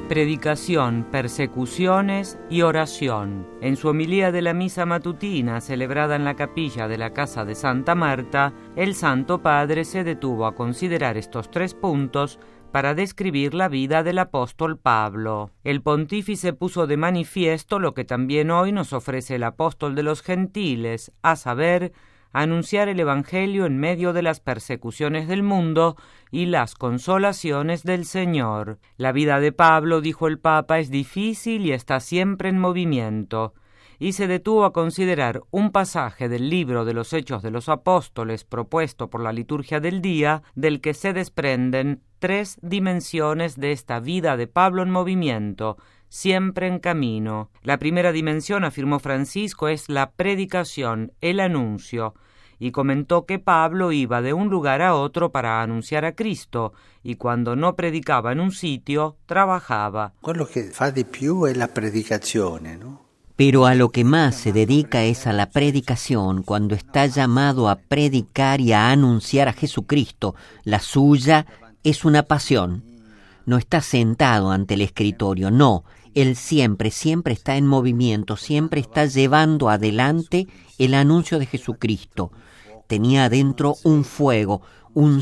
Predicación, persecuciones y oración. En su homilía de la misa matutina, celebrada en la capilla de la Casa de Santa Marta, el Santo Padre se detuvo a considerar estos 3 puntos para describir la vida del apóstol Pablo. El pontífice puso de manifiesto lo que también hoy nos ofrece el apóstol de los gentiles, a saber, anunciar el Evangelio en medio de las persecuciones del mundo y las consolaciones del Señor. La vida de Pablo, dijo el Papa, es difícil y está siempre en movimiento, y se detuvo a considerar un pasaje del libro de los Hechos de los Apóstoles propuesto por la liturgia del día, del que se desprenden 3 dimensiones de esta vida de Pablo en movimiento, siempre en camino. La primera dimensión, afirmó Francisco, es la predicación, el anuncio, y comentó que Pablo iba de un lugar a otro para anunciar a Cristo, y cuando no predicaba en un sitio, trabajaba. Quello che fa di più è la predicazione, ¿no? Pero a lo que más se dedica es a la predicación, cuando está llamado a predicar y a anunciar a Jesucristo. La suya es una pasión. No está sentado ante el escritorio, no. Él siempre está en movimiento, siempre está llevando adelante el anuncio de Jesucristo. Tenía adentro un fuego, un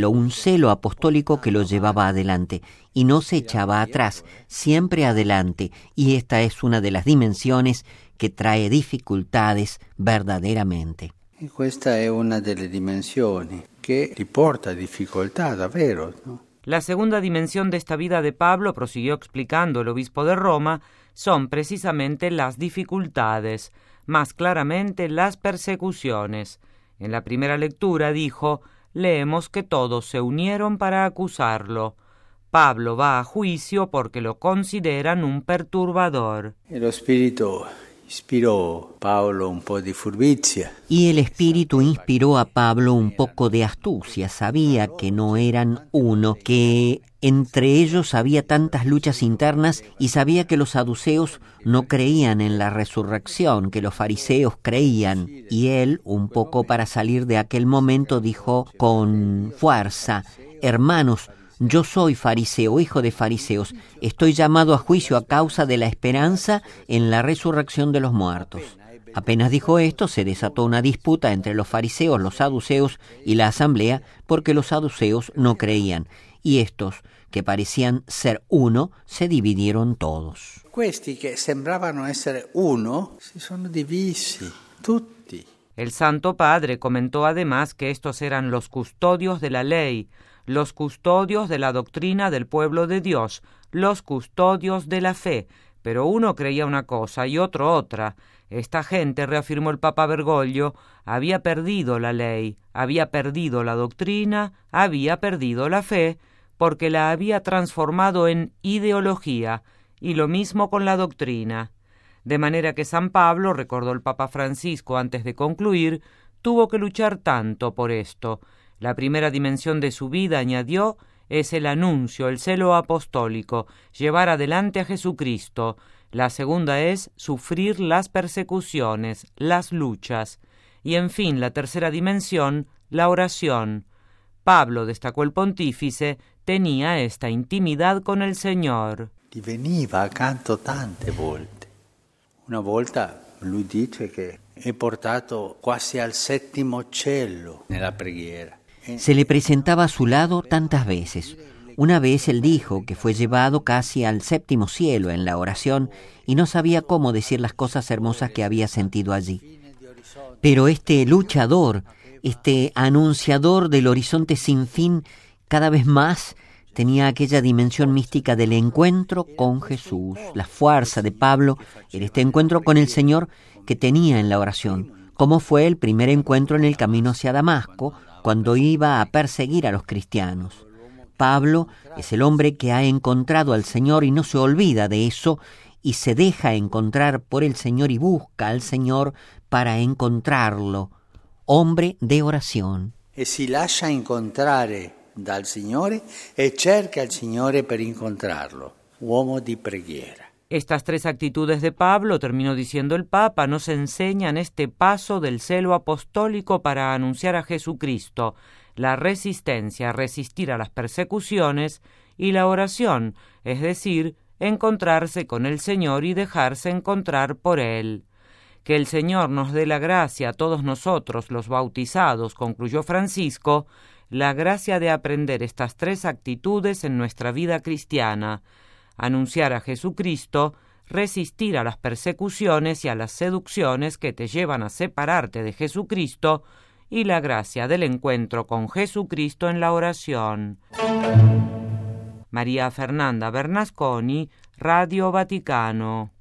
celo apostólico que lo llevaba adelante y no se echaba atrás, siempre adelante, y esta es una de las dimensiones que trae dificultades verdaderamente. Y questa è una delle dimensioni che ti porta difficoltà davvero, ¿no? La segunda dimensión de esta vida de Pablo, prosiguió explicando el obispo de Roma, son precisamente las dificultades, más claramente las persecuciones. En la primera lectura dijo, leemos que todos se unieron para acusarlo. Pablo va a juicio porque lo consideran un perturbador. El Espíritu inspiró a Pablo un po' di furbizia. Y el Espíritu inspiró a Pablo un poco de astucia. Sabía que no eran uno, que entre ellos había tantas luchas internas, y sabía que los saduceos no creían en la resurrección, que los fariseos creían. Y él, un poco para salir de aquel momento, dijo con fuerza, hermanos, yo soy fariseo, hijo de fariseos. Estoy llamado a juicio a causa de la esperanza en la resurrección de los muertos. Apenas dijo esto, se desató una disputa entre los fariseos, los saduceos y la asamblea, porque los saduceos no creían, y estos, que parecían ser uno, se dividieron todos. Questi che sembravano essere uno, si sono divisi, tutti. El Santo Padre comentó además que estos eran los custodios de la ley, los custodios de la doctrina del pueblo de Dios, los custodios de la fe, pero uno creía una cosa y otro otra. Esta gente, reafirmó el Papa Bergoglio, había perdido la ley, había perdido la doctrina, había perdido la fe, porque la había transformado en ideología, y lo mismo con la doctrina. De manera que San Pablo, recordó el Papa Francisco antes de concluir, tuvo que luchar tanto por esto. La primera dimensión de su vida, añadió, es el anuncio, el celo apostólico, llevar adelante a Jesucristo. La segunda es sufrir las persecuciones, las luchas. Y en fin, la tercera dimensión, la oración. Pablo, destacó el pontífice, tenía esta intimidad con el Señor. Gli veniva accanto tante volte. Una volta lui dice che è portato quasi al 7° cielo nella preghiera. Se le presentaba a su lado tantas veces. Una vez él dijo que fue llevado casi al 7° cielo en la oración y no sabía cómo decir las cosas hermosas que había sentido allí. Pero este luchador, este anunciador del horizonte sin fin, cada vez más tenía aquella dimensión mística del encuentro con Jesús. La fuerza de Pablo era este encuentro con el Señor que tenía en la oración, como fue el primer encuentro en el camino hacia Damasco, cuando iba a perseguir a los cristianos. Pablo es el hombre que ha encontrado al Señor y no se olvida de eso, y se deja encontrar por el Señor y busca al Señor para encontrarlo. Hombre de oración. E si lascia incontrare dal Signore e cerca il Signore per incontrarlo. Uomo di preghiera. Estas 3 actitudes de Pablo, terminó diciendo el Papa, nos enseñan este paso del celo apostólico para anunciar a Jesucristo, la resistencia a resistir a las persecuciones y la oración, es decir, encontrarse con el Señor y dejarse encontrar por Él. Que el Señor nos dé la gracia a todos nosotros, los bautizados, concluyó Francisco, la gracia de aprender estas tres actitudes en nuestra vida cristiana: anunciar a Jesucristo, resistir a las persecuciones y a las seducciones que te llevan a separarte de Jesucristo, y la gracia del encuentro con Jesucristo en la oración. María Fernanda Bernasconi, Radio Vaticano.